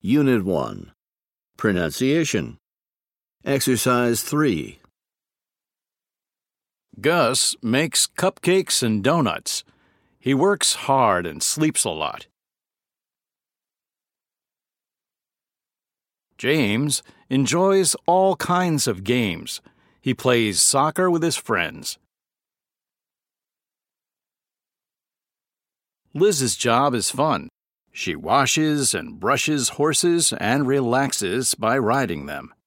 Unit 1. Pronunciation. Exercise 3. Gus makes cupcakes and donuts. He works hard and sleeps a lot. James enjoys all kinds of games. He plays soccer with his friends. Liz's job is fun. She washes and brushes horses and relaxes by riding them.